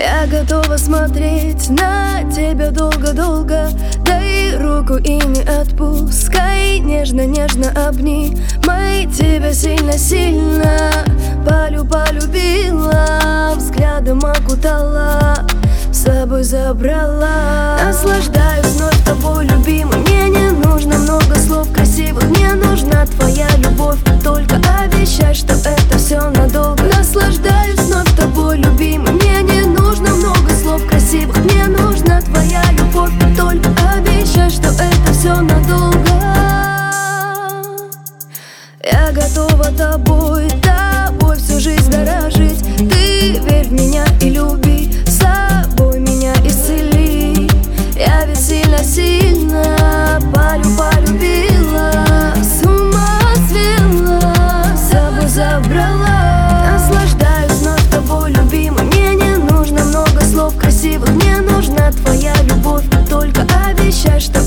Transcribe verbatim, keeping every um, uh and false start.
Я готова смотреть на тебя долго-долго. Дай руку и не отпускай, нежно-нежно обнимай тебя сильно-сильно. Полю полюбила, взглядом окутала, с собой забрала. Наслаждаюсь вновь тобой, любимый. Мне не нужно много слов красивых, мне нужна твоя любовь. Только обещай, что это все надолго. Наслаждаюсь вновь тобой, любимый. Мне не нужно много слов красивых, мне нужна твоя любовь. Только обещай, что это все надолго. Я готова тобой, тобой всю жизнь дорожить. Ты верь в меня и люби, с собой меня исцели. Я ведь сильно-сильно полю полюбила, с ума свела, с собой забрала. Наслаждаюсь вновь тобой, любимый. Мне не нужно много слов красивых, мне нужна твоя любовь. Только обещай, что